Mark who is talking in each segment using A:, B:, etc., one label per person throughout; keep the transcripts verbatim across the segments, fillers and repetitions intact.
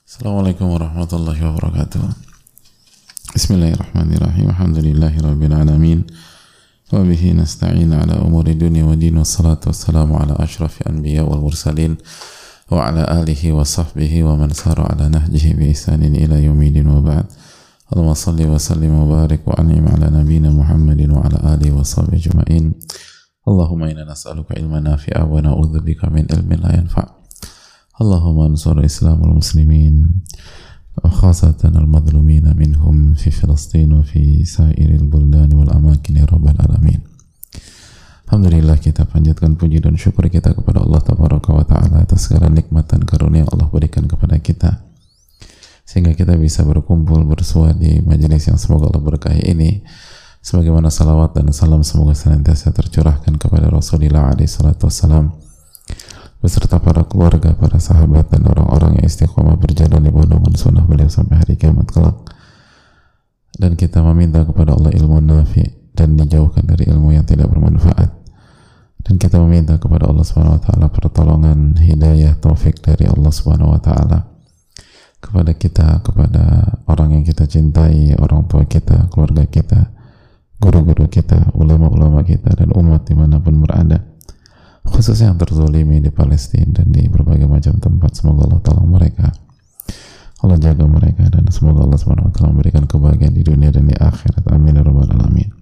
A: Assalamualaikum warahmatullahi wabarakatuh. Bismillahirrahmanirrahim. Alhamdulillahi rabbil alamin. Wa bihi nasta'in ala umuri dunya wa din. Wassalatu wassalamu ala ashrafil anbiya wal mursalin wa ala alihi wa sahbihi wa man sara ala nahjihi bi ihsanin ila yaumil wa ba'd. Allahumma salli wa sallim wa barik wa an'im ala nabiyyina Muhammadin wa ala alihi wa sahbihi ajma'in. Allahumma inna nas'aluka ilman nafi'a wa na'udzubika min ilmin la yanfa'. Allahumma ansur Islam al-muslimin wa khasatan al-madlumin minhum fi Filistin wa fi sairil buldan wal amakin ya rabbal alamin. Alhamdulillah, kita panjatkan puji dan syukur kita kepada Allah tabaraka wa ta'ala atas segala nikmat dan karunia yang Allah berikan kepada kita sehingga kita bisa berkumpul bersua di majelis yang semoga Allah berkahi ini, sebagaimana salawat dan salam semoga senantiasa tercurahkan kepada Rasulullah alaihi salatu wassalam beserta para keluarga, para sahabat, dan orang-orang yang istiqomah berjalan di bawah sunnah beliau sampai hari kiamat kelak. Dan kita meminta kepada Allah ilmu nafi dan dijauhkan dari ilmu yang tidak bermanfaat. Dan kita meminta kepada Allah subhanahu wa taala pertolongan, hidayah, taufik dari Allah subhanahu wa taala kepada kita, kepada orang yang kita cintai, orang tua kita, keluarga kita, guru-guru kita, ulama-ulama kita, dan umat dimanapun berada, khususnya yang terzolimi di Palestina dan di berbagai macam tempat. Semoga Allah tolong mereka, Allah jaga mereka, dan semoga Allah subhanahu wa taala memberikan kebahagiaan di dunia dan di akhirat. Amin ya rabbal alamin.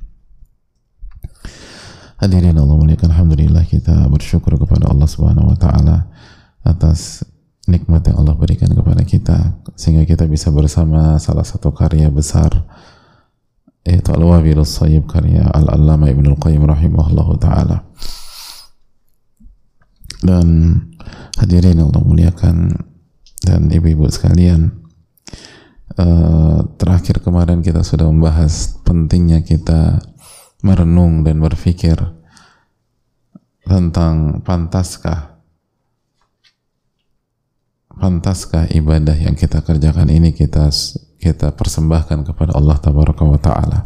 A: Hadirin Allah muliakan, alhamdulillah kita bersyukur kepada Allah subhanahu wa taala atas nikmat yang Allah berikan kepada kita sehingga kita bisa bersama salah satu karya besar, yaitu Al-Wabilus Shayyib, karya Al-Allamah Ibnul Qayyim rahimahullahu taala. Dan hadirin Allah muliakan dan ibu-ibu sekalian, uh, terakhir kemarin kita sudah membahas pentingnya kita merenung dan berpikir tentang pantaskah pantaskah ibadah yang kita kerjakan ini kita kita persembahkan kepada Allah tabaraka wa ta'ala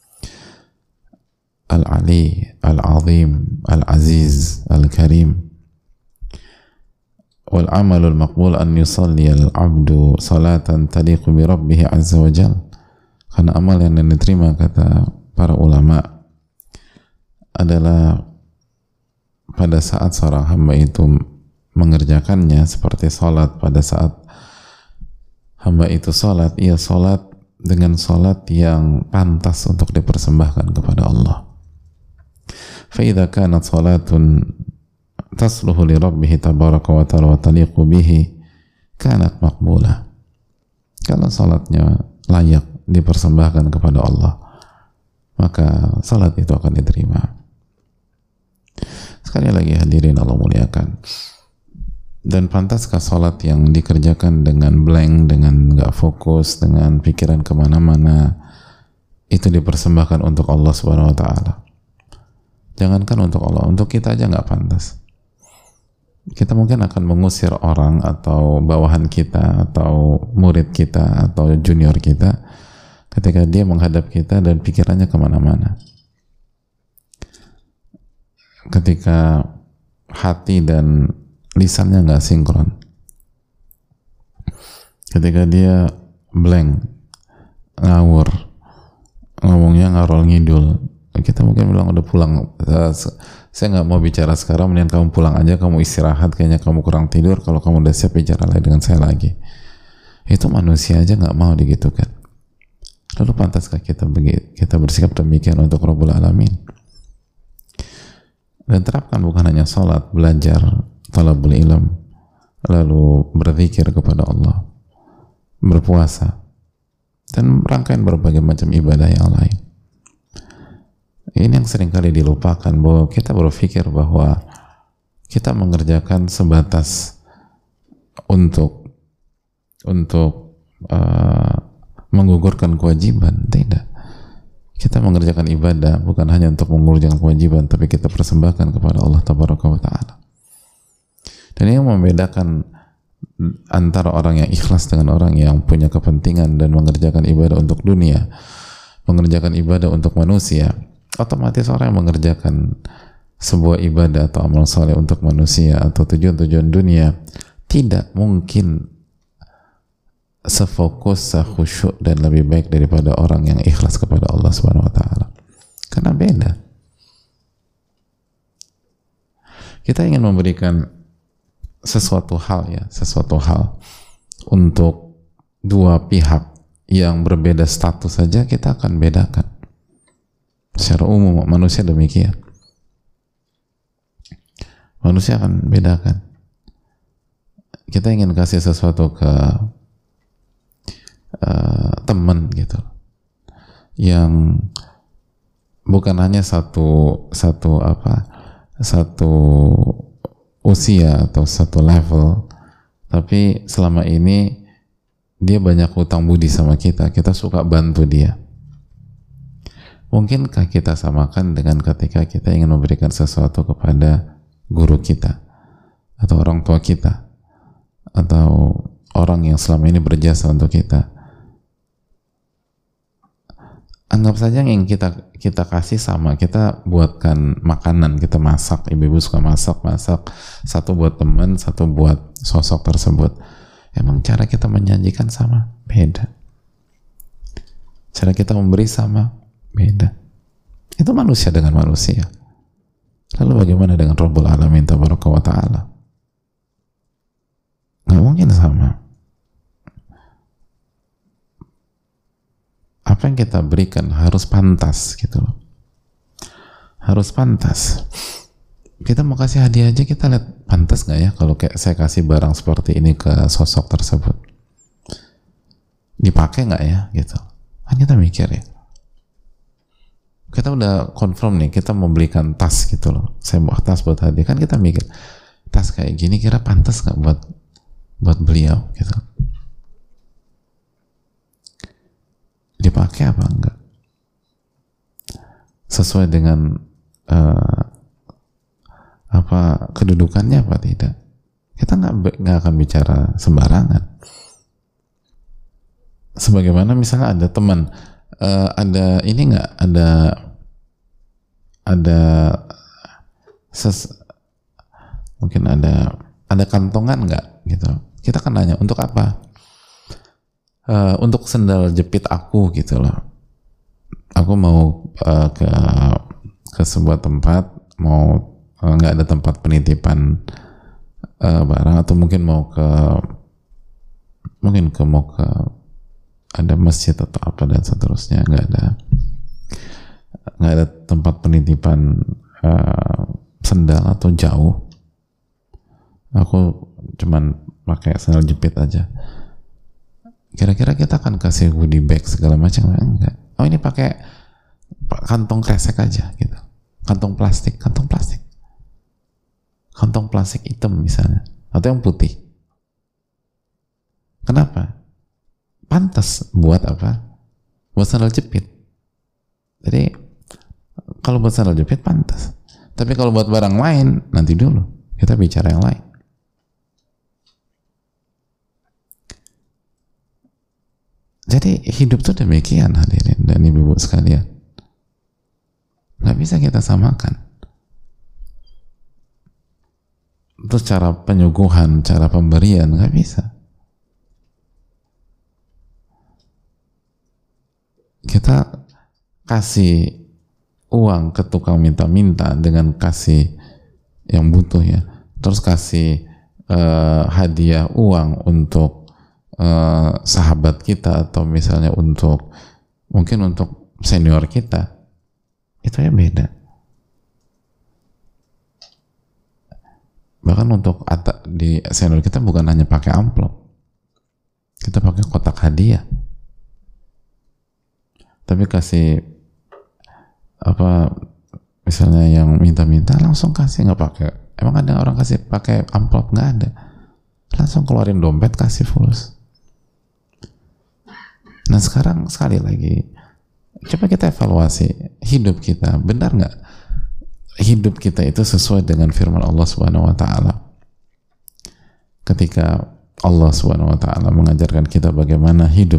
A: Al-Ali, Al-Azim, Al-Aziz, Al-Karim. Wal amalul maqbul an yusalli al-abdu salatan taliqu bi rabbih azza wa jal. Karena amal yang diterima, kata para ulama, adalah pada saat seorang hamba itu mengerjakannya seperti salat. Pada saat hamba itu salat, ia salat dengan salat yang pantas untuk dipersembahkan kepada Allah. Fa idza kanat salatun tasluhu li rabbih tabaraka wa ta'ala wa taliqu bihi kanat maqbulah. Kalau salatnya layak dipersembahkan kepada Allah, maka salat itu akan diterima. Sekali lagi hadirin Allah muliakan, dan pantaskah salat yang dikerjakan dengan blank, dengan gak fokus, dengan pikiran kemana-mana, itu dipersembahkan untuk Allah subhanahu wa ta'ala? Jangankan untuk Allah, untuk kita aja gak pantas. Kita mungkin akan mengusir orang atau bawahan kita atau murid kita atau junior kita ketika dia menghadap kita dan pikirannya kemana-mana, ketika hati dan lisannya nggak sinkron, ketika dia blank, ngawur, ngomongnya ngarol ngidul. Kita mungkin bilang udah pulang, saya nggak mau bicara sekarang, mendingan kamu pulang aja, kamu istirahat, kayaknya kamu kurang tidur, kalau kamu udah siap bicara lagi dengan saya lagi. Itu manusia aja nggak mau digitukan. Lalu pantaskah kita begitu, kita bersikap demikian untuk Rabbul Alamin? Dan terapkan bukan hanya sholat, belajar, talabul ilm, lalu berzikir kepada Allah, berpuasa, dan rangkaian berbagai macam ibadah yang lain. Ini yang seringkali dilupakan, bahwa kita berpikir bahwa kita mengerjakan sebatas untuk untuk uh, menggugurkan kewajiban. Tidak. Kita mengerjakan ibadah bukan hanya untuk mengerjakan kewajiban, tapi kita persembahkan kepada Allah tabaraka wa ta'ala. Dan ini yang membedakan antara orang yang ikhlas dengan orang yang punya kepentingan dan mengerjakan ibadah untuk dunia, mengerjakan ibadah untuk manusia. Otomatis orang yang mengerjakan sebuah ibadah atau amal soleh untuk manusia atau tujuan-tujuan dunia tidak mungkin sefokus, sekhusyuk dan lebih baik daripada orang yang ikhlas kepada Allah Subhanahu wa taala. Karena beda. Kita ingin memberikan sesuatu hal ya, sesuatu hal untuk dua pihak yang berbeda status saja kita akan bedakan. Secara umum manusia demikian. Manusia akan bedakan. Kita ingin kasih sesuatu ke uh, teman gitu, yang bukan hanya satu satu apa satu usia atau satu level, tapi selama ini dia banyak hutang budi sama kita, kita suka bantu dia. Mungkinkah kita samakan dengan ketika kita ingin memberikan sesuatu kepada guru kita atau orang tua kita atau orang yang selama ini berjasa untuk kita? Anggap saja yang kita kita kasih sama, kita buatkan makanan, kita masak, ibu-ibu suka masak, masak satu buat teman, satu buat sosok tersebut. Emang cara kita menjanjikan sama? Beda. Cara kita memberi sama? Beda. Itu manusia dengan manusia. Lalu bagaimana dengan Rabbul Alamin Tabaraka wa Ta'ala? Nggak mungkin sama. Apa yang kita berikan harus pantas gitu loh. Harus pantas. Kita mau kasih hadiah aja, kita lihat pantas nggak ya kalau kayak saya kasih barang seperti ini ke sosok tersebut, dipakai nggak ya gitu. Kan kita mikir ya, kita udah confirm nih kita mau belikan tas gitu loh, saya mau tas buat hadiah, kan kita mikir tas kayak gini kira pantas nggak buat buat beliau gitu, dipakai apa enggak, sesuai dengan uh, apa kedudukannya apa tidak. Kita nggak nggak akan bicara sembarangan. Sebagaimana misalnya ada teman, uh, ada ini nggak ada ada ses, mungkin ada ada kantongan nggak gitu. Kita kan nanya untuk apa? Uh, untuk sendal jepit aku gitu loh. Aku mau uh, ke ke sebuah tempat, mau nggak ada tempat penitipan uh, barang, atau mungkin mau ke mungkin ke mau ke ada masjid atau apa dan seterusnya, nggak ada nggak ada tempat penitipan uh, sendal atau jauh, aku cuman pakai sandal jepit aja. Kira-kira kita akan kasih goodie bag segala macam? Enggak. Oh ini pakai kantong kresek aja gitu, kantong plastik, kantong plastik. Kantong plastik hitam misalnya, atau yang putih. Kenapa? Pantas buat apa? Buat sandal jepit. Jadi kalau buat sandal jepit pantas. Tapi kalau buat barang lain, nanti dulu kita bicara yang lain. Jadi hidup tuh demikian hadirin dan ibu-ibu sekalian. Nggak bisa kita samakan. Terus cara penyuguhan, cara pemberian, nggak bisa. Kita kasih uang ke tukang minta-minta dengan kasih yang butuh ya, terus kasih uh, hadiah uang untuk uh, sahabat kita, atau misalnya untuk mungkin untuk senior kita, itu ya beda. Bahkan untuk atak di senior kita bukan hanya pakai amplop, kita pakai kotak hadiah. Tapi kasih apa, misalnya yang minta-minta langsung kasih, nggak pakai. Emang ada orang kasih pakai amplop? Nggak ada. Langsung keluarin dompet kasih fulus. Nah sekarang sekali lagi, coba kita evaluasi hidup kita, benar nggak hidup kita itu sesuai dengan firman Allah Subhanahu wa Ta'ala? Ketika Allah Subhanahu wa Ta'ala mengajarkan kita bagaimana hidup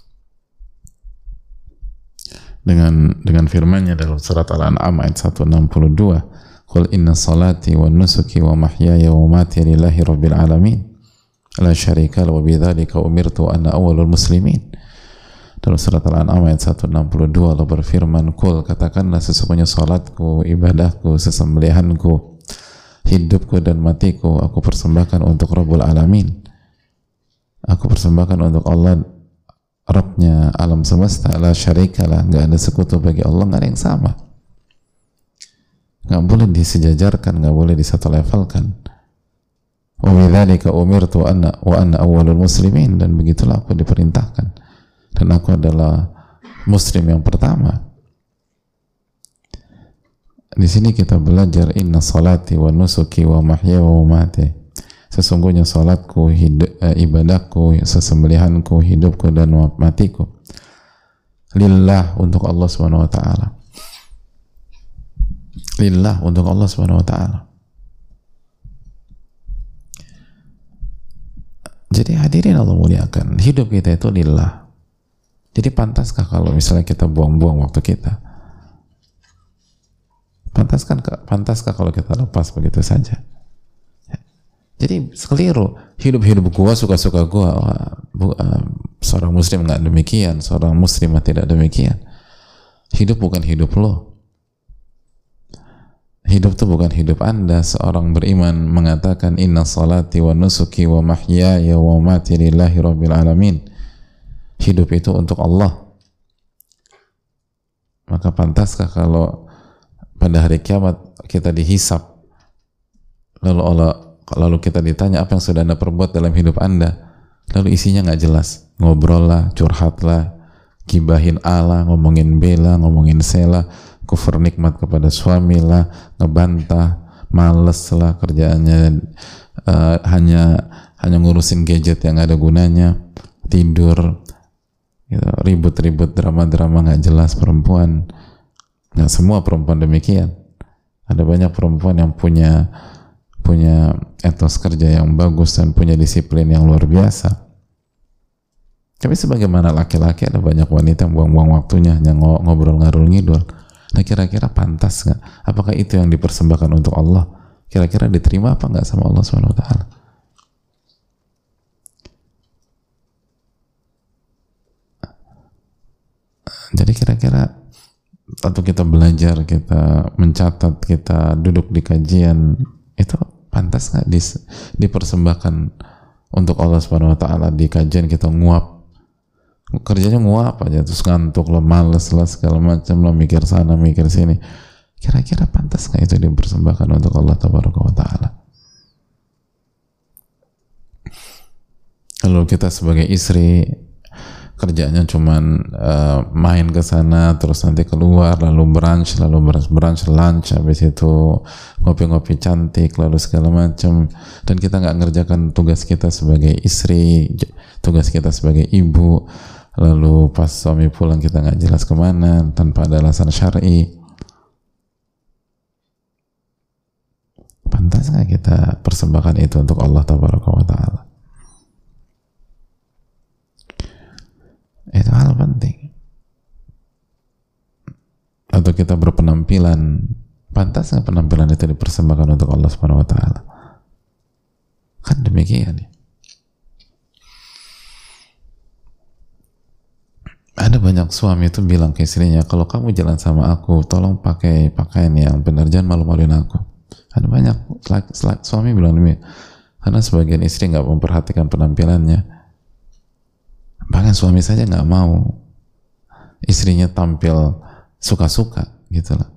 A: dengan dengan firman-Nya dalam surat Al-An'am ayat seratus enam puluh dua, "Qul inna salati wa nusuki wa mahyaya wa mamati lillahi rabbil alamin." la syarika lahu wa bidzalika umirtu ana awwalul muslimin. Dalam surat Al-An'am ayat seratus enam puluh dua Allah berfirman, "Qul, katakanlah sesungguhnya salatku, ibadahku, sesembelihanku, hidupku dan matiku aku persembahkan untuk Rabbul Alamin. Aku persembahkan untuk Allah, Rabbnya alam semesta, la syarikalah, nggak ada sekutu bagi Allah, nggak ada yang sama, nggak boleh disejajarkan, nggak boleh disatu levelkan. Wa bidzalika umirtu anna wa anna awwalul muslimin, dan begitulah aku diperintahkan dan aku adalah muslim yang pertama." Di sini kita belajar inna salati wa nusuki wa mahya wa mamati, sesungguhnya salatku, hidup, eh, ibadahku, sesembelihanku, hidupku dan matiku lillah, untuk Allah Subhanahu wa taala. Lillah, untuk Allah Subhanahu wa taala. Jadi hadirin Allah muliakan, hidup kita itu lillah. Jadi pantaskah kalau misalnya kita buang-buang waktu kita? Pantaskah, pantaskah kalau kita lepas begitu saja? Jadi sekeliru, hidup-hidup gua, suka-suka gua. Bu, uh, seorang muslim nggak demikian, seorang muslimah tidak demikian. Hidup bukan hidup lo. Hidup itu bukan hidup Anda. Seorang beriman mengatakan inna salati wa nusuki wa mahyaya wa mamati lillahi rabbil alamin. Hidup itu untuk Allah. Maka pantaskah kalau pada hari kiamat kita dihisap, lalu Allah, lalu kita ditanya apa yang sudah Anda perbuat dalam hidup Anda, lalu isinya nggak jelas, ngobrol lah, curhat lah, gibahin Allah, ngomongin bela, ngomongin sela, kufur nikmat kepada suami lah, ngebantah, males lah kerjaannya, uh, hanya hanya ngurusin gadget yang nggak ada gunanya, tidur, gitu, ribut-ribut, drama-drama nggak jelas perempuan. Nggak semua perempuan demikian. Ada banyak perempuan yang punya punya etos kerja yang bagus dan punya disiplin yang luar biasa. Tapi sebagaimana laki-laki, ada banyak wanita yang buang-buang waktunya hanya ngobrol ngarul ngidul. Nah, kira-kira pantas nggak? Apakah itu yang dipersembahkan untuk Allah? Kira-kira diterima apa nggak sama Allah Subhanahu wa taala? Jadi kira-kira atau kita belajar, kita mencatat, kita duduk di kajian, itu pantas nggak dipersembahkan untuk Allah Subhanahu wa taala? Di kajian kita nguap, kerjanya nguap aja, terus ngantuk lah, males lah, segala macam lah, mikir sana mikir sini. Kira-kira pantas nggak itu dipersembahkan untuk Allah Tabaraka wa taala? Lalu kita sebagai istri kerjanya cuman uh, main ke sana, terus nanti keluar, lalu brunch, lalu brunch, brunch lunch, habis itu ngopi-ngopi cantik, lalu segala macam, dan kita nggak ngerjakan tugas kita sebagai istri, tugas kita sebagai ibu. Lalu pas suami pulang kita nggak jelas kemana tanpa ada alasan syar'i. Pantas nggak kita persembahkan itu untuk Allah Tabaraka wa taala? Itu hal penting. Atau kita berpenampilan, pantas nggak penampilan itu dipersembahkan untuk Allah Subhanahu wa taala? Kan demikian ya. Ada banyak suami itu bilang ke istrinya, kalau kamu jalan sama aku, tolong pakai pakaian yang benar, jangan malu-maluin aku. Ada banyak suami bilang demikian, karena sebagian istri nggak memperhatikan penampilannya. Bahkan suami saja nggak mau istrinya tampil suka-suka gitu lah.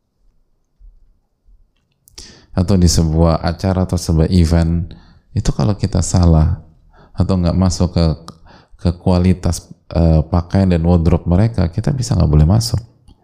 A: Atau di sebuah acara atau sebuah event itu, kalau kita salah atau nggak masuk ke ke kualitas uh, pakaian dan wardrobe mereka, kita bisa nggak boleh masuk.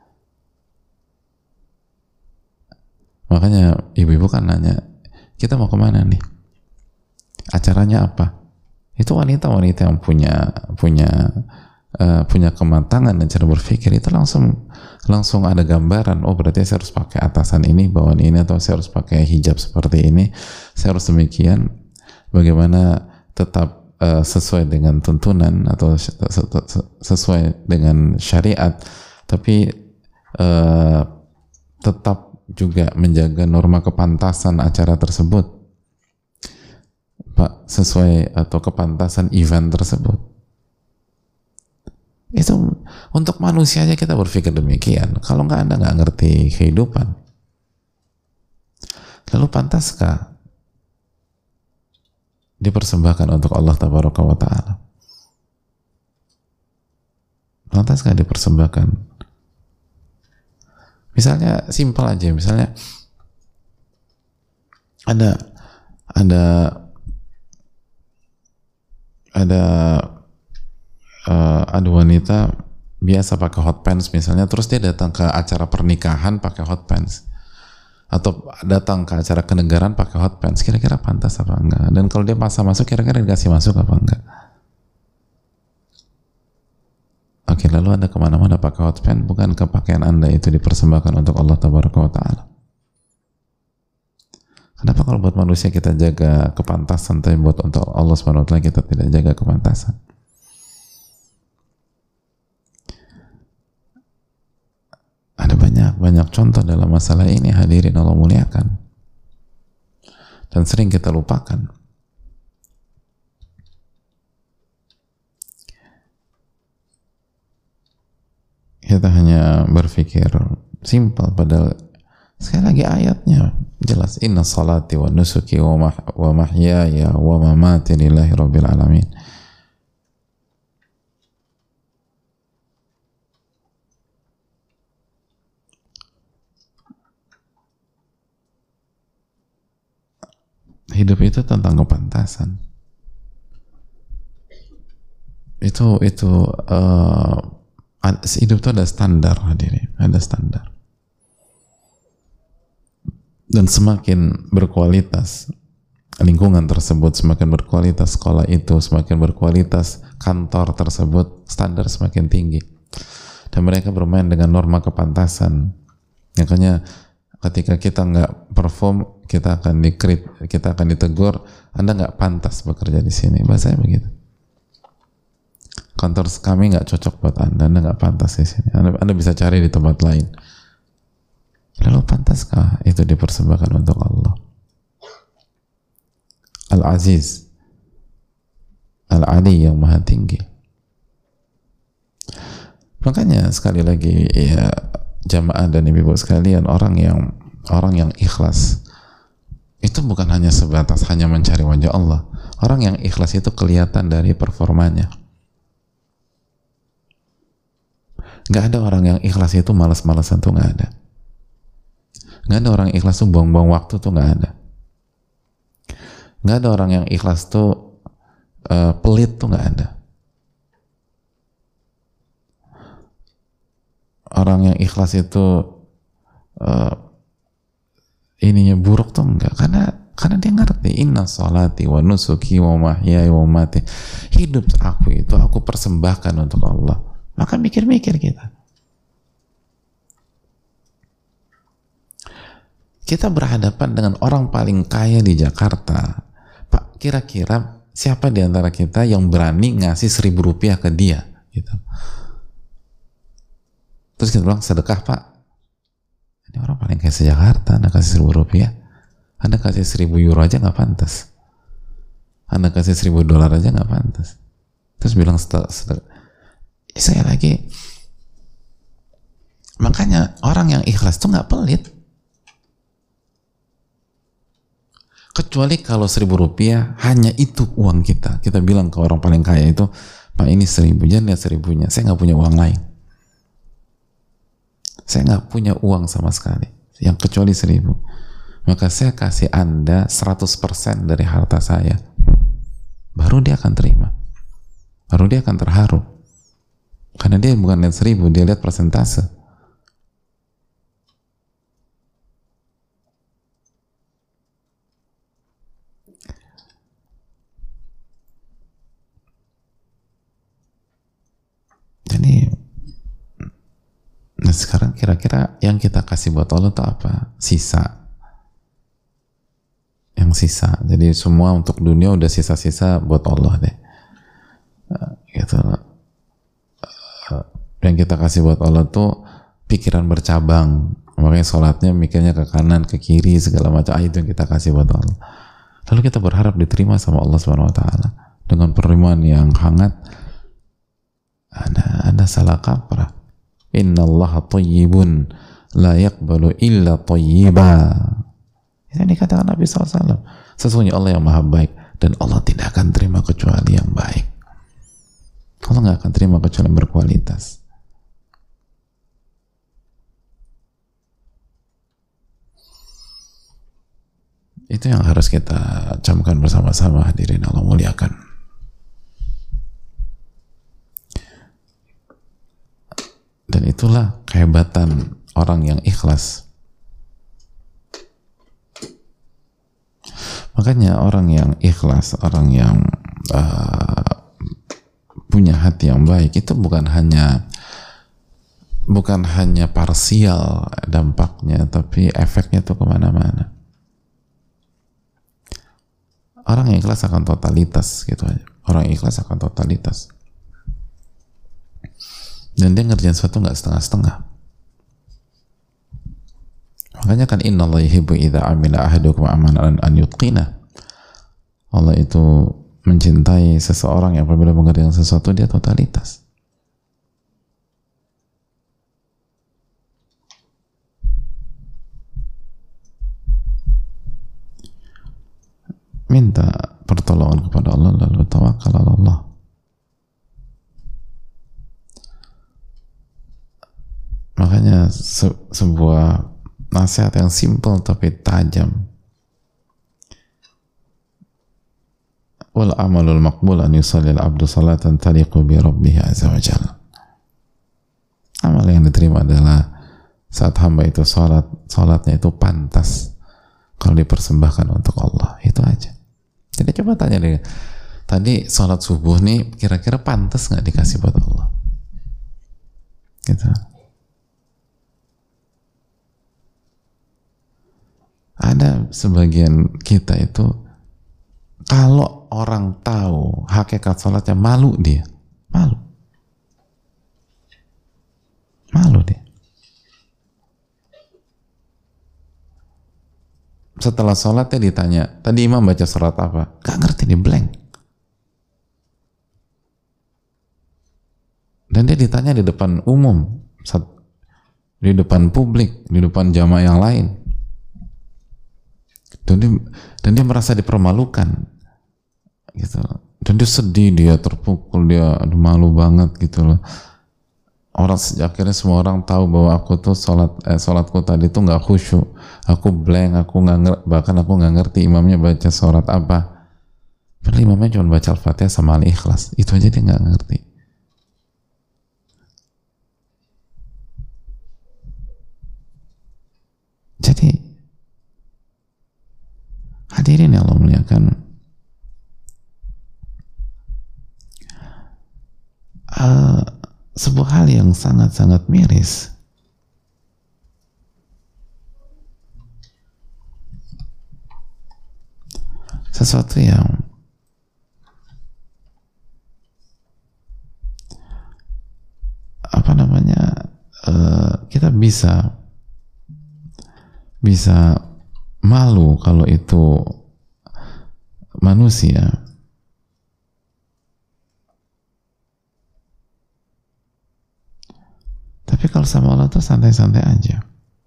A: Makanya ibu-ibu kan nanya, kita mau kemana nih? Acaranya apa? Itu wanita-wanita yang punya punya uh, punya kematangan dan cara berpikir itu langsung langsung ada gambaran, oh berarti saya harus pakai atasan ini, bawahan ini, atau saya harus pakai hijab seperti ini, saya harus demikian, bagaimana tetap uh, sesuai dengan tuntunan atau sesuai dengan syariat, tapi uh, tetap juga menjaga norma kepantasan acara tersebut. Pak, sesuai atau kepantasan event tersebut. Itu untuk manusia aja kita berpikir demikian. Kalau nggak, Anda nggak ngerti kehidupan. Lalu pantaskah dipersembahkan untuk Allah Tabaraka wa Ta'ala? Pantaskah dipersembahkan? Misalnya simpel aja, misalnya ada ada ada uh, ada wanita biasa pakai hot pants misalnya, terus dia datang ke acara pernikahan pakai hot pants, atau datang ke acara kenegaraan pakai hot pants, kira-kira pantas apa enggak? Dan kalau dia masa masuk, kira-kira dikasih masuk apa enggak? Oke, lalu Anda kemana-mana pakai hot pants, bukan pakaian Anda itu dipersembahkan untuk Allah Tabaraka wa Ta'ala? Kenapa kalau buat manusia kita jaga kepantasan, tapi buat untuk Allah Subhanahu wa Ta'ala kita tidak jaga kepantasan? Ada banyak-banyak contoh dalam masalah ini, hadirin Allah muliakan, dan sering kita lupakan. Kita hanya berpikir simpel, padahal sekali lagi ayatnya jelas, inna salati wa nusuki wa, mah wa mahyaya wa mamati lillahi rabbil alamin. Hidup itu tentang kepantasan. Itu itu uh, hidup itu ada standar, hadirin, ada standar. Dan semakin berkualitas lingkungan tersebut, semakin berkualitas sekolah itu, semakin berkualitas kantor tersebut, standar semakin tinggi. Dan mereka bermain dengan norma kepantasan. Makanya ketika kita nggak perform, kita akan dikrit, kita akan ditegur, Anda nggak pantas bekerja di sini. Bahasanya begitu. Kantor kami nggak cocok buat Anda, Anda nggak pantas di sini. Anda, Anda bisa cari di tempat lain. Lalu pantaskah itu dipersembahkan untuk Allah? Al-Aziz, Al-Ali yang maha tinggi. Makanya sekali lagi ya, jamaah dan ibu-ibu sekalian, orang yang orang yang ikhlas itu bukan hanya sebatas hanya mencari wajah Allah. Orang yang ikhlas itu kelihatan dari performanya. Nggak ada orang yang ikhlas itu malas-malasan, tuh nggak ada. Nggak ada orang ikhlas tuh buang-buang waktu, tuh nggak ada. Nggak ada orang yang ikhlas tuh uh, pelit, tuh nggak ada. Orang yang ikhlas itu uh, ininya buruk, tuh enggak, karena karena dia ngerti, inna salati wa nusuki wa mahyaya wa mati, hidup aku itu aku persembahkan untuk Allah. Maka mikir-mikir kita. Kita berhadapan dengan orang paling kaya di Jakarta. Pak, kira-kira siapa di antara kita yang berani ngasih seribu rupiah ke dia? Gitu. Terus kita bilang, sedekah Pak. Ini orang paling kaya se-Jakarta, Anda kasih seribu rupiah. Anda kasih seribu euro aja nggak pantas. Anda kasih seribu dolar aja nggak pantas. Terus bilang sedekah. Saya lagi, makanya orang yang ikhlas tuh nggak pelit. Kecuali kalau seribu rupiah hanya itu uang kita. Kita bilang ke orang paling kaya itu, Pak ini seribu, jangan lihat seribunya, saya nggak punya uang lain. Saya nggak punya uang sama sekali, yang kecuali seribu. Maka saya kasih Anda seratus persen dari harta saya. Baru dia akan terima. Baru dia akan terharu. Karena dia bukan lihat seribu, dia lihat persentase. Jadi, nah sekarang kira-kira yang kita kasih buat Allah itu apa? Sisa. Yang sisa. Jadi semua untuk dunia udah sisa-sisa buat Allah deh. Gitu. Yang kita kasih buat Allah tuh pikiran bercabang. Makanya sholatnya mikirnya ke kanan, ke kiri, segala macam. Ah, itu yang kita kasih buat Allah. Lalu kita berharap diterima sama Allah Subhanahu wa taala dengan penerimaan yang hangat. Ada ada salah kaprah. Innallaha thayyibun la yaqbalu illa thayyiba. Itu yang dikatakan Nabi shallallahu alaihi wasallam. Sesungguhnya Allah yang maha baik dan Allah tidak akan terima kecuali yang baik. Allah nggak akan terima kecuali yang berkualitas. Itu yang harus kita camkan bersama-sama, hadirin Allah muliakan. Dan itulah kehebatan orang yang ikhlas. Makanya orang yang ikhlas, orang yang uh, punya hati yang baik, itu bukan hanya bukan hanya parsial dampaknya, tapi efeknya tuh kemana-mana. Orang yang ikhlas akan totalitas gitu aja. Orang yang ikhlas akan totalitas. Dan dia ngerjain sesuatu nggak setengah-setengah. Makanya kan innallaha yuhibbu idza amila ahadukum amalan an yutqina. Allah itu mencintai seseorang yang apabila mengerjakan sesuatu dia totalitas. Minta pertolongan kepada Allah lalu tawakal ala Allah. Makanya se sebuah nasihat yang simpel tapi tajam. Wal amalul maqbul an yusalli al-abdu salatan taliqu bi rabbih azza wa jalla. Amal yang diterima adalah saat hamba itu salat, salatnya itu pantas kalau dipersembahkan untuk Allah. Itu aja. Jadi coba tanya deh, tadi sholat subuh nih kira-kira pantas nggak dikasih buat Allah? Gitu. Ada sebagian kita itu kalau orang tahu hakikat sholatnya malu dia, malu, malu dia. Setelah sholatnya ditanya, tadi imam baca surat apa? Gak ngerti, dia blank. Dan dia ditanya di depan umum, di depan publik, di depan jamaah yang lain. Dan dia, dan dia merasa dipermalukan. Gitu. Dan dia sedih, dia terpukul, dia aduh, malu banget gitu loh. Orang akhirnya semua orang tahu bahwa aku tuh sholat eh, sholatku tadi tuh nggak khusyuk, aku blank, aku nggak bahkan aku nggak ngerti imamnya baca surat apa. Padahal imamnya cuma baca Al-Fatihah sama Al-Ikhlas, itu aja dia nggak ngerti. Jadi hadirin yang Allah muliakan, uh, sebuah hal yang sangat-sangat miris sesuatu yang apa namanya uh, kita bisa bisa malu kalau itu manusia. Tapi kalau sama Allah tuh santai-santai aja.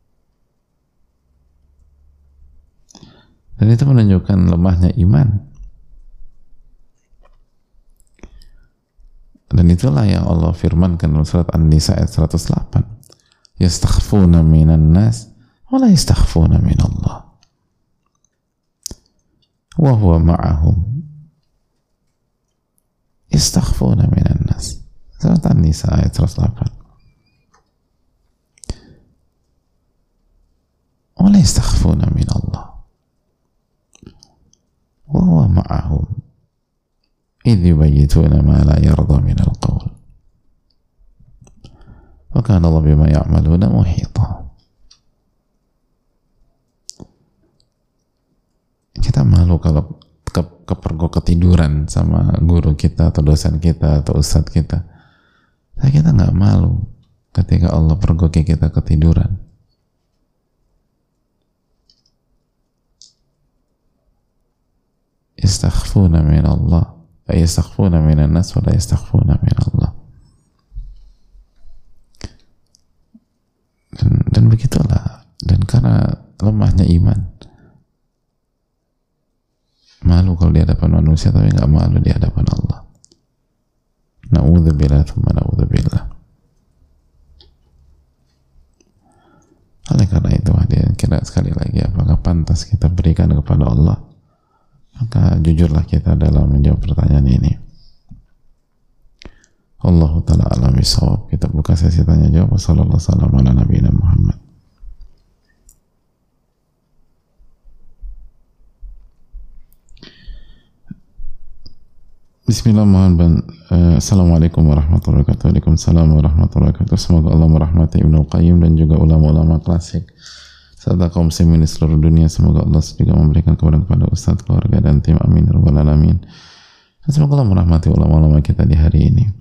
A: Dan itu menunjukkan lemahnya iman. Dan itulah yang Allah firmankan dalam surat An-Nisa ayat seratus delapan. Yastakhfuna minan nas wa la yastakhfuna minallah. Wa huwa ma'ahum. Yastakhfuna minan nas. Surat An-Nisa ayat seratus delapan. ولا يستخفون من الله وهو معهم إذ يبيتون ما لا يرضى من القول وكان الله بما يعملون محيطا. Kita malu kalau ke, kepergok ketiduran sama guru kita atau dosen kita atau ustadz kita. Nah, kita nggak malu ketika Allah pergoki kita ketiduran. yastakhfuna min Allah, yastakhfuna minan nas wa la yastakhfuna min Allah. Dan, dan begitulah. Dan karena lemahnya iman, malu kalau di hadapan manusia tapi nggak malu di hadapan Allah. Na'udzubillah tsumma na'udzubillah. Oleh karena itu hadirin, kira sekali lagi, apakah pantas kita berikan kepada Allah? Maka jujurlah kita dalam menjawab pertanyaan ini. Allahu ta'ala a'lam bishawab. Kita buka sesi tanya jawab. Wassallallahu wasallam ala nabiyina Muhammad. Bismillahirrahmanirrahim. Assalamualaikum warahmatullahi wabarakatuh. Waalaikumsalam warahmatullahi wabarakatuh. Semoga Allah merahmati Ibnul Qayyim dan juga ulama-ulama klasik serta kaum muslimin di seluruh dunia. Semoga Allah juga memberikan kepada kepada Ustadz, keluarga dan tim, amin ya rabbal alamin. Dan semoga Allah merahmati ulama-ulama kita di hari ini.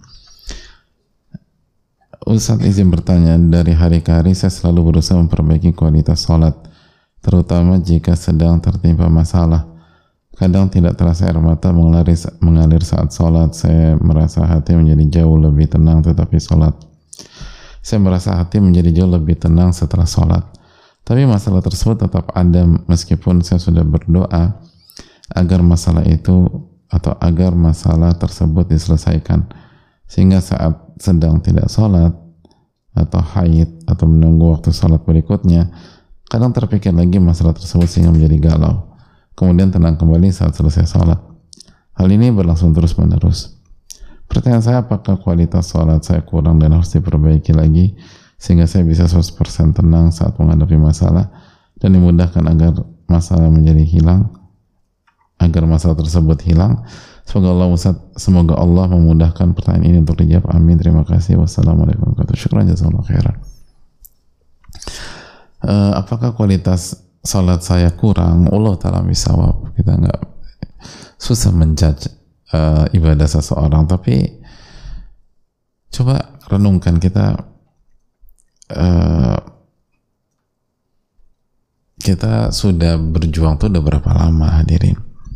A: Ustadz izin bertanya, dari hari ke hari saya selalu berusaha memperbaiki kualitas sholat, terutama jika sedang tertimpa masalah. Kadang tidak terasa air mata mengalir, mengalir saat sholat. Saya merasa hati menjadi jauh lebih tenang tetapi sholat. Saya merasa hati menjadi jauh lebih tenang setelah sholat. Tapi masalah tersebut tetap ada meskipun saya sudah berdoa agar masalah itu atau agar masalah tersebut diselesaikan. Sehingga saat sedang tidak sholat atau haid atau menunggu waktu sholat berikutnya, kadang terpikir lagi masalah tersebut sehingga menjadi galau. Kemudian tenang kembali saat selesai sholat. Hal ini berlangsung terus menerus. Pertanyaan saya, apakah kualitas sholat saya kurang dan harus diperbaiki lagi sehingga saya bisa seratus persen tenang saat menghadapi masalah dan dimudahkan agar masalah menjadi hilang, agar masalah tersebut hilang. Semoga Allah, semoga Allah memudahkan pertanyaan ini untuk dijawab. Amin. Terima kasih. Wassalamualaikum warahmatullahi wabarakatuh. Syukran jazakallahu khairan. Uh, apakah kualitas salat saya kurang? Allah ta'ala bisawab. Kita nggak susah menjudge uh, ibadah seseorang, tapi coba renungkan kita uh, kita sudah berjuang tuh udah berapa lama hadirin.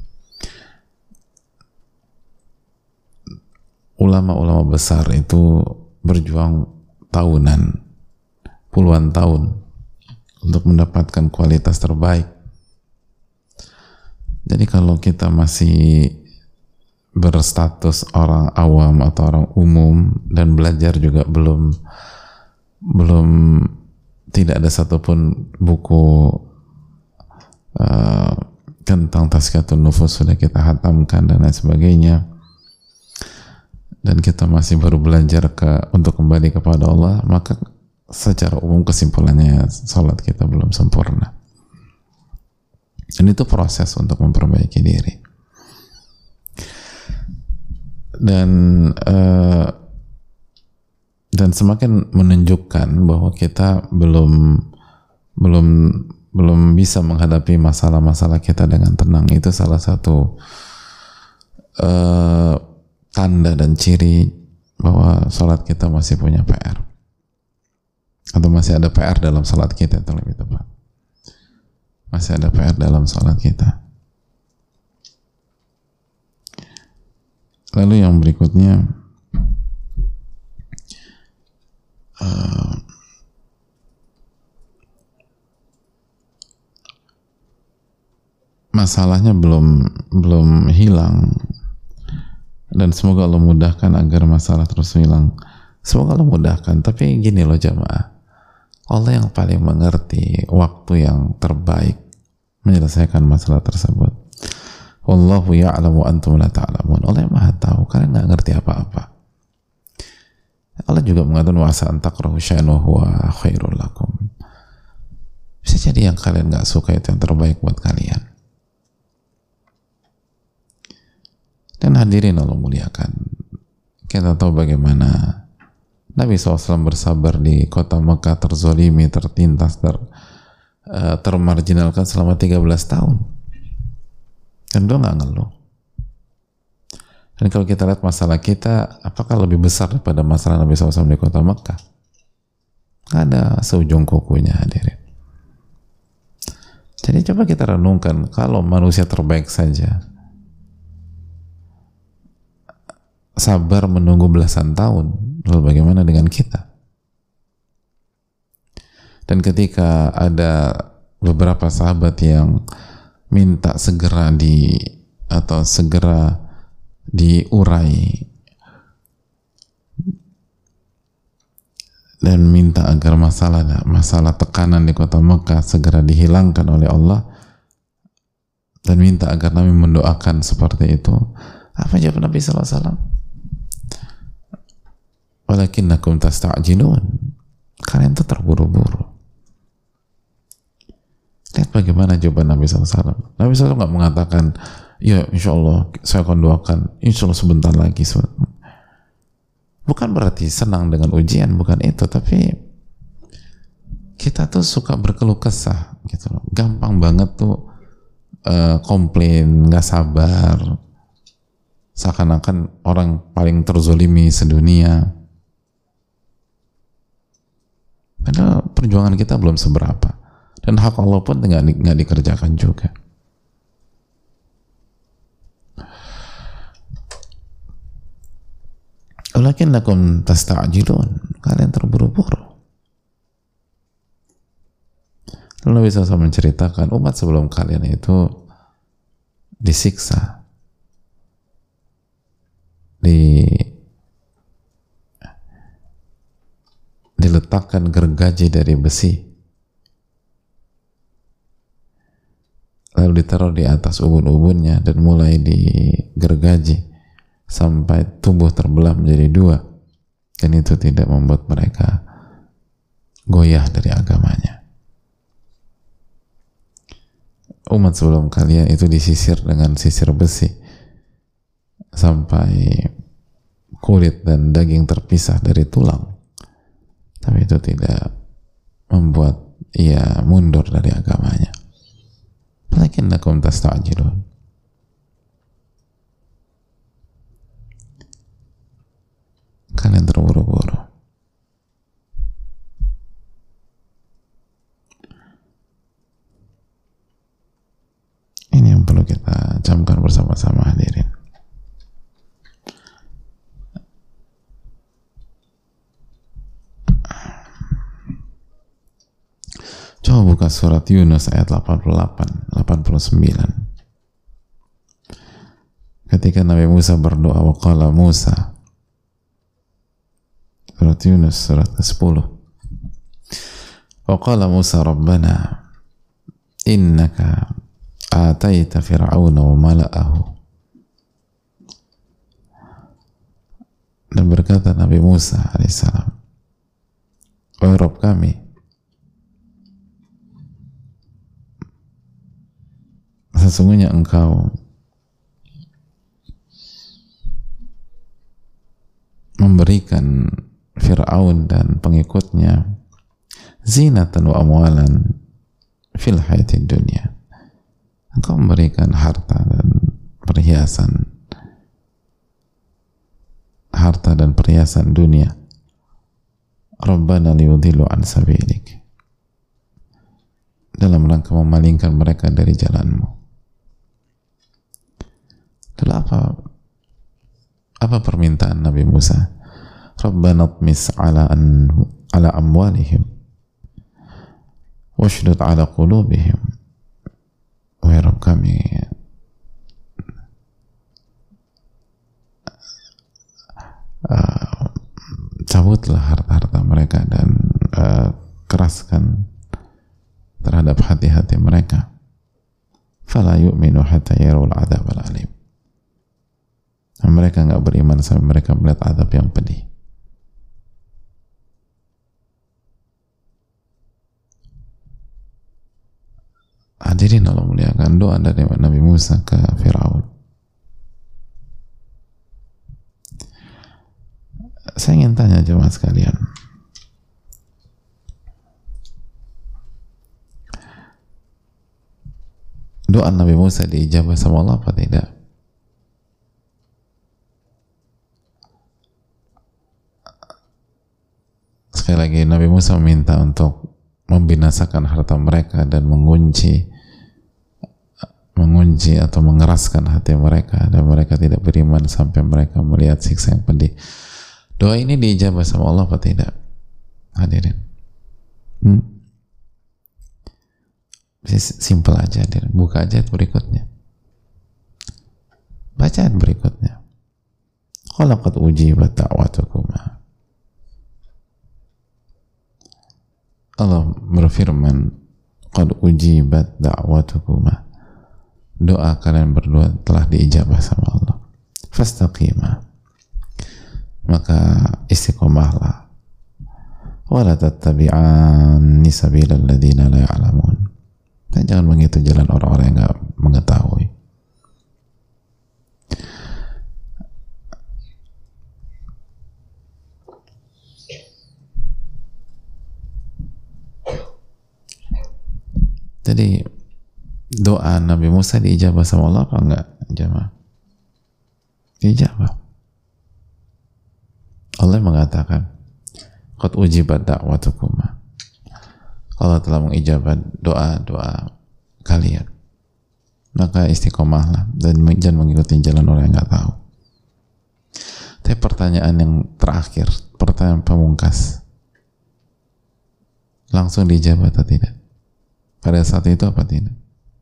A: Ulama-ulama besar itu berjuang tahunan, puluhan tahun untuk mendapatkan kualitas terbaik. Jadi kalau kita masih berstatus orang awam atau orang umum dan belajar juga belum belum tidak ada satupun buku uh, tentang tazkiyatun nufus sudah kita hatamkan dan lain sebagainya, dan kita masih baru belajar ke untuk kembali kepada Allah, maka secara umum kesimpulannya salat kita belum sempurna. Dan itu proses untuk memperbaiki diri. Dan uh, dan semakin menunjukkan bahwa kita belum belum belum bisa menghadapi masalah-masalah kita dengan tenang. Itu salah satu uh, tanda dan ciri bahwa salat kita masih punya P R. Atau masih ada P R dalam salat kita, itu lebih tepat. Masih ada P R dalam salat kita. Lalu yang berikutnya, uh, masalahnya belum belum hilang, dan semoga Allah mudahkan agar masalah terus hilang. Semoga Allah mudahkan. Tapi gini loh jamaah, Allah yang paling mengerti waktu yang terbaik menyelesaikan masalah tersebut. Wallahu ya'lamu antum la ta'lamun. Allah yang maha tahu, kalian nggak ngerti apa-apa. Allah juga mengatakan wa asa an takrahu syai'an wa huwa khairul lakum. Bisa jadi yang kalian nggak suka itu yang terbaik buat kalian. Dan hadirin Allah muliakan, kita tahu bagaimana Nabi shallallahu alaihi wasallam bersabar di kota Mekah, terzolimi, tertindas, ter, uh, termarginalkan selama tiga belas tahun. Dan dia nggak ngeluh. Dan kalau kita lihat masalah kita, apakah lebih besar daripada masalah Nabi shallallahu alaihi wasallam di kota Mekah? Nggak ada seujung kukunya hadirin. Jadi coba kita renungkan, kalau manusia terbaik saja sabar menunggu belasan tahun, lalu bagaimana dengan kita? Dan ketika ada beberapa sahabat yang minta segera di atau segera diurai dan minta agar masalah masalah tekanan di kota Mekah segera dihilangkan oleh Allah, dan minta agar Nabi mendoakan seperti itu, apa jawab Nabi sallallahu alaihi wasallam? Walakinnakum tasta'jilun, kalian tuh terburu-buru. Lihat bagaimana jawaban Nabi sallallahu alaihi wasallam. Nabi sallallahu alaihi wasallam nggak mengatakan, ya insya Allah saya akan doakan, insya Allah sebentar lagi. Bukan berarti senang dengan ujian, bukan itu, tapi kita tuh suka berkeluh kesah gitu loh. Gampang banget tuh uh, komplain, nggak sabar, seakan-akan orang paling terzolimi sedunia. Padahal perjuangan kita belum seberapa, dan hak Allah pun nggak di, nggak dikerjakan juga. Walakinnakum tasta'jilun, kalian terburu-buru. Lalu Nabi shallallahu alaihi wasallam menceritakan umat sebelum kalian itu disiksa, di diletakkan gergaji dari besi, lalu ditaruh di atas ubun-ubunnya dan mulai digergaji sampai tubuh terbelah menjadi dua, dan itu tidak membuat mereka goyah dari agamanya. Umat sebelum kalian itu disisir dengan sisir besi sampai kulit dan daging terpisah dari tulang, tapi itu tidak membuat ia mundur dari agamanya. Walakinnakum tasta'jilun, kalian terburu-buru. Ini yang perlu kita camkan bersama-sama, hadirin. Coba buka surat Yunus ayat delapan puluh delapan delapan puluh sembilan. Ketika Nabi Musa berdoa, waqala Musa, surat Yunus surat ke sepuluh. Waqala Musa Rabbana innaka ataita fir'auna wa mala'ahu. Dan berkata Nabi Musa alaihissalam, wahai Rabb kami, sesungguhnya engkau memberikan Fir'aun dan pengikutnya zinatan wa amwalan fil hayatid dunya. Engkau memberikan harta dan perhiasan, harta dan perhiasan dunia. Rabbana liyudhillu an sabilik, dalam rangka memalingkan mereka dari jalanmu. Lalu apa apa permintaan Nabi Musa? Rabbana tmis ala an ala amwalihim washdud ala qulubihim. Wahai Rabb kami, uh, cabutlah harta-harta mereka dan uh, keraskan terhadap hati-hati mereka. Fala yu'minu hatta yarul adzab al-alim. Mereka nggak beriman sampai mereka melihat azab yang pedih. Hadirin Allah muliakan, doa dari Nabi Musa ke Fir'aun. Saya ingin tanya jemaah sekalian, doa Nabi Musa diijabah sama Allah apa tidak? Sekali lagi, Nabi Musa meminta untuk membinasakan harta mereka dan mengunci mengunci atau mengeraskan hati mereka dan mereka tidak beriman sampai mereka melihat siksa yang pedih. Doa ini diijabah sama Allah apa tidak? Hadirin. Hmm? Simple aja, hadirin. Buka aja berikutnya. Bacaan berikutnya. Qad ujibat da'watukuma. Allah berfirman, qad ujibat da'watukuma. Doa kalian berdua telah diijabah sama Allah. Fastaqima. Maka istiqomahlah. Wala tattabi'anni sabilal ladzina la ya'lamun. Dan jangan mengikuti jalan orang-orang yang enggak mengetahui. Jadi doa Nabi Musa diijabah sama Allah apa enggak? Jamaah. Diijabah. Allah mengatakan, qad ujibat da'watukuma. Allah telah mengijabah doa-doa kalian. Maka istiqomahlah dan jangan mengikuti jalan orang yang enggak tahu. Tapi pertanyaan yang terakhir, pertanyaan pamungkas, langsung diijabah atau tidak? Pada saat itu apa tidak?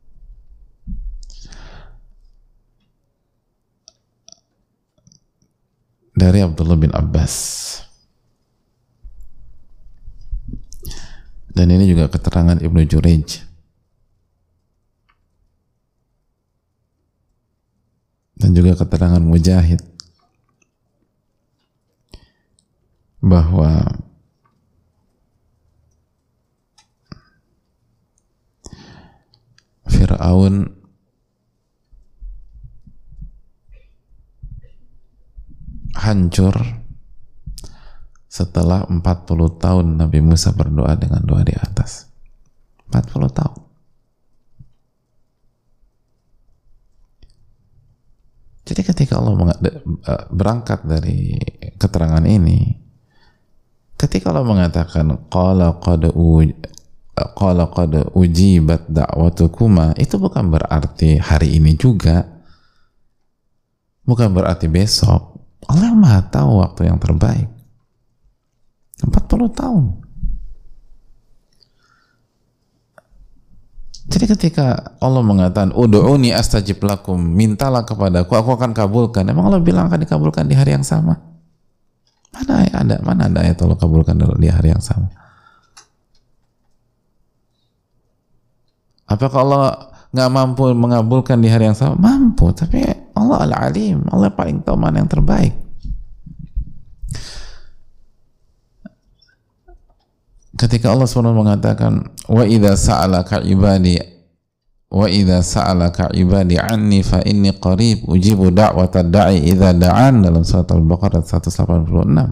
A: Dari Abdullah bin Abbas, dan ini juga keterangan Ibnu Jurayj dan juga keterangan Mujahid bahwa Fir'aun hancur setelah empat puluh tahun Nabi Musa berdoa dengan doa di atas. empat puluh tahun. Jadi ketika Allah berangkat dari keterangan ini, ketika Allah mengatakan qala qad qala qad ujibat da'watukuma, itu bukan berarti hari ini juga, bukan berarti besok. Allah yang maha tahu waktu yang terbaik. empat puluh tahun. Jadi ketika Allah mengatakan ud'uni astajib lakum, mintalah kepadaku, aku akan kabulkan. Emang Allah bilang akan dikabulkan di hari yang sama? Mana ada mana ada ayat Allah kabulkan di hari yang sama? Apakah Allah nggak mampu mengabulkan di hari yang sama? Mampu, tapi Allah Al-Alim, Allah paling tahu mana yang terbaik. Ketika Allah subhanahu wa taala mengatakan wa idza sa'alaka ibadi wa idza sa'alaka ibadi anni fa inni qarib ujibu da'watad da'i idza da'an, dalam surat Al-Baqarah seratus delapan puluh enam.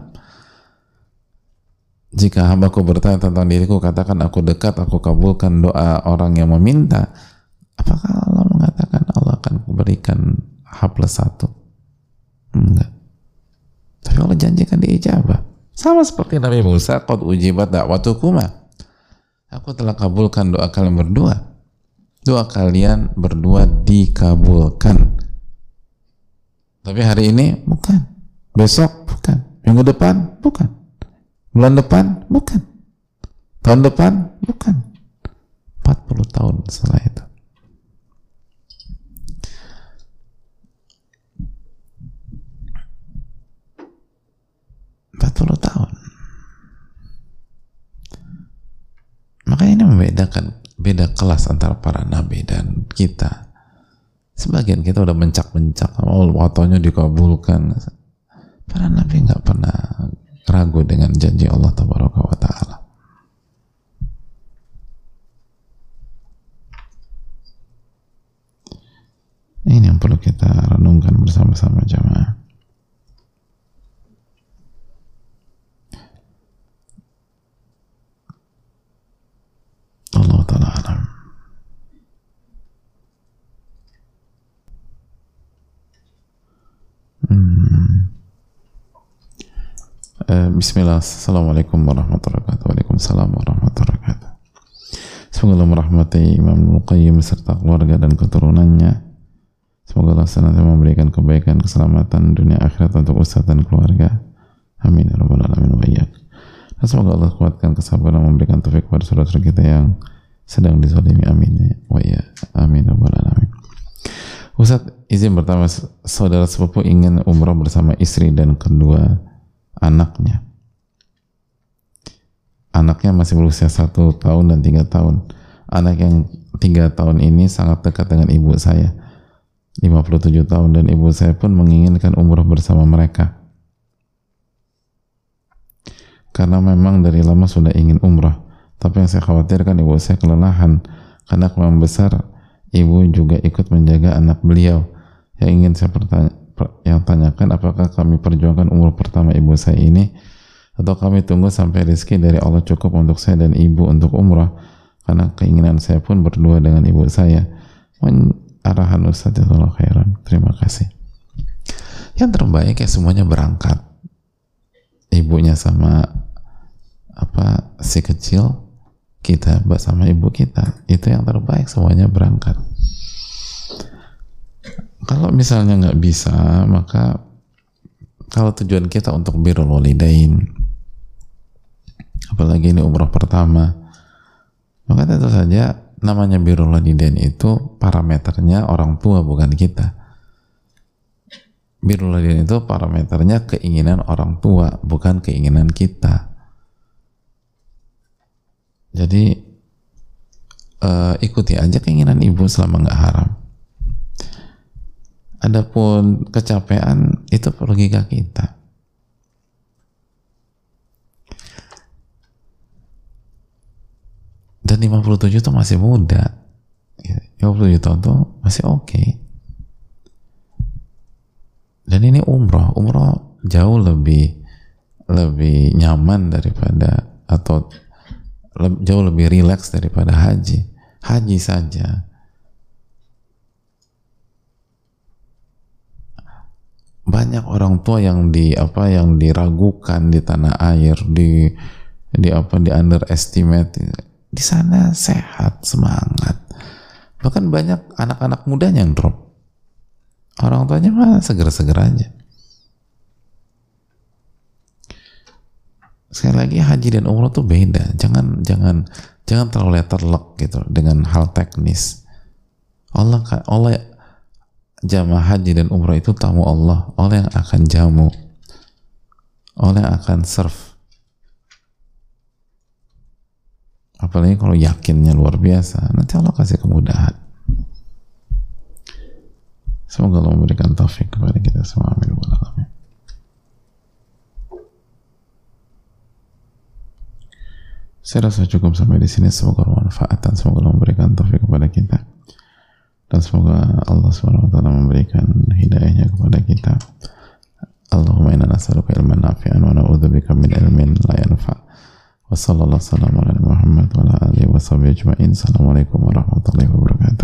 A: Jika hambaku bertanya tentang diriku, katakan aku dekat, aku kabulkan doa orang yang meminta. Apakah Allah mengatakan Allah akan berikan H plus satu? Enggak. Tapi Allah janjikan diijabah. Sama seperti Nabi Musa, qad ujibat da'watukuma. Aku telah kabulkan doa kalian berdua. Doa kalian berdua dikabulkan. Tapi hari ini bukan. Besok bukan. Minggu depan bukan. Bulan depan bukan. Tahun depan bukan. empat puluh tahun setelah itu. empat puluh tahun. Maka ini membedakan, beda kelas antara para nabi dan kita. Sebagian kita udah mencak-mencak, oh waktunya dikabulkan. Para nabi nggak pernah ragu dengan janji Allah Tabaraka wa Ta'ala. Ini yang perlu kita renungkan bersama-sama jamaah. Allah Ta'ala alam. Hmm. Eh, Bismillah. Assalamualaikum warahmatullahi wabarakatuh. Waalaikumsalam warahmatullahi wabarakatuh. Semoga Allah merahmati Imam Ibnul Qayyim serta keluarga dan keturunannya. Semoga Allah senantiasa memberikan kebaikan, keselamatan dunia akhirat untuk ustaz dan keluarga. Amin ya rabbal alamin wa iyyak. Dan semoga Allah kuatkan kesabaran, memberikan taufik kepada saudara-saudara kita yang sedang dizalimi. Amin ya wa iyyak. Amin ya rabbal alamin. Ustaz, izin pertama, saudara sepupu ingin umrah bersama istri dan kedua anaknya. Anaknya masih berusia satu tahun dan tiga tahun. Anak yang tiga tahun ini sangat dekat dengan ibu saya, lima puluh tujuh tahun, dan ibu saya pun menginginkan umrah bersama mereka. Karena memang dari lama sudah ingin umrah, tapi yang saya khawatirkan ibu saya kelelahan, karena kelamaan besar ibu juga ikut menjaga anak beliau. Yang ingin saya pertanya, yang tanyakan, apakah kami perjuangkan umrah pertama ibu saya ini, atau kami tunggu sampai rezeki dari Allah cukup untuk saya dan ibu untuk umrah, karena keinginan saya pun berdua dengan ibu saya. Mohon arahan Ustaz, jazakallahu khairan. Terima kasih. Yang terbaik ya semuanya berangkat, ibunya sama apa si kecil, kita bersama ibu kita, itu yang terbaik, semuanya berangkat. Kalau misalnya nggak bisa, maka kalau tujuan kita untuk birrul walidain, apalagi ini umrah pertama, maka tentu saja namanya birrul walidain itu parameternya orang tua, bukan kita. Birrul walidain itu parameternya keinginan orang tua, bukan keinginan kita. Jadi uh, ikuti aja keinginan ibu selama nggak haram. Adapun kecapean itu logika kita. Dan lima puluh tujuh itu masih muda, lima puluh tujuh tahun itu masih oke. Okay. Dan ini umroh, umroh jauh lebih lebih nyaman daripada, atau le, jauh lebih rileks daripada haji. Haji saja banyak orang tua yang di apa yang diragukan di tanah air, di di apa di underestimate. Di sana sehat, semangat, bahkan banyak anak-anak muda yang drop, orang tuanya mah seger-seger aja. Sekali lagi, haji dan umrah tuh beda. Jangan jangan jangan terlalu letterlock gitu dengan hal teknis. Allah Allah jamaah haji dan umrah itu tamu Allah, Allah yang akan jamu, Allah yang akan serve. Apalagi kalau yakinnya luar biasa, nanti Allah kasih kemudahan. Semoga Allah memberikan taufik kepada kita semua. Amin. Saya rasa cukup sampai di sini. Semoga bermanfaat dan semoga Allah memberikan taufik kepada kita. Dan semoga Allah subhanahu wa taala memberikan hidayahnya kepada kita. Allahumma inna nas'aluka ilman nafi'an wa na'udzubika min ilmin la yanfa'. Wa sallallahu alaihi wa sallam Muhammad wa ala alihi wa sahbihi ajma'in. Assalamualaikum warahmatullahi wabarakatuh.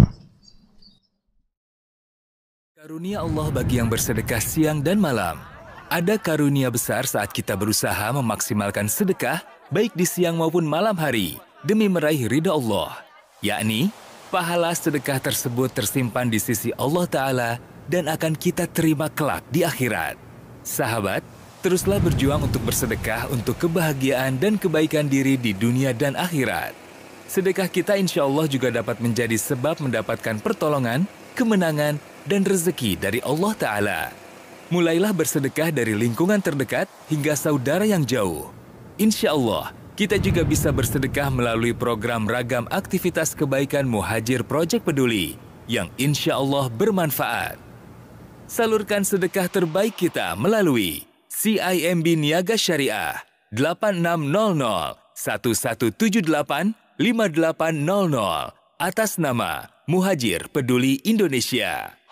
B: Karunia Allah bagi yang bersedekah siang dan malam. Ada karunia besar saat kita berusaha memaksimalkan sedekah baik di siang maupun malam hari demi meraih ridha Allah, yakni pahala sedekah tersebut tersimpan di sisi Allah Ta'ala dan akan kita terima kelak di akhirat. Sahabat, teruslah berjuang untuk bersedekah untuk kebahagiaan dan kebaikan diri di dunia dan akhirat. Sedekah kita insya Allah juga dapat menjadi sebab mendapatkan pertolongan, kemenangan, dan rezeki dari Allah Ta'ala. Mulailah bersedekah dari lingkungan terdekat hingga saudara yang jauh. Insya Allah, kita juga bisa bersedekah melalui program ragam aktivitas kebaikan Muhajir Project Peduli yang insya Allah bermanfaat. Salurkan sedekah terbaik kita melalui C I M B Niaga Syariah delapan enam nol nol satu satu tujuh delapan lima delapan nol nol atas nama Muhajir Peduli Indonesia.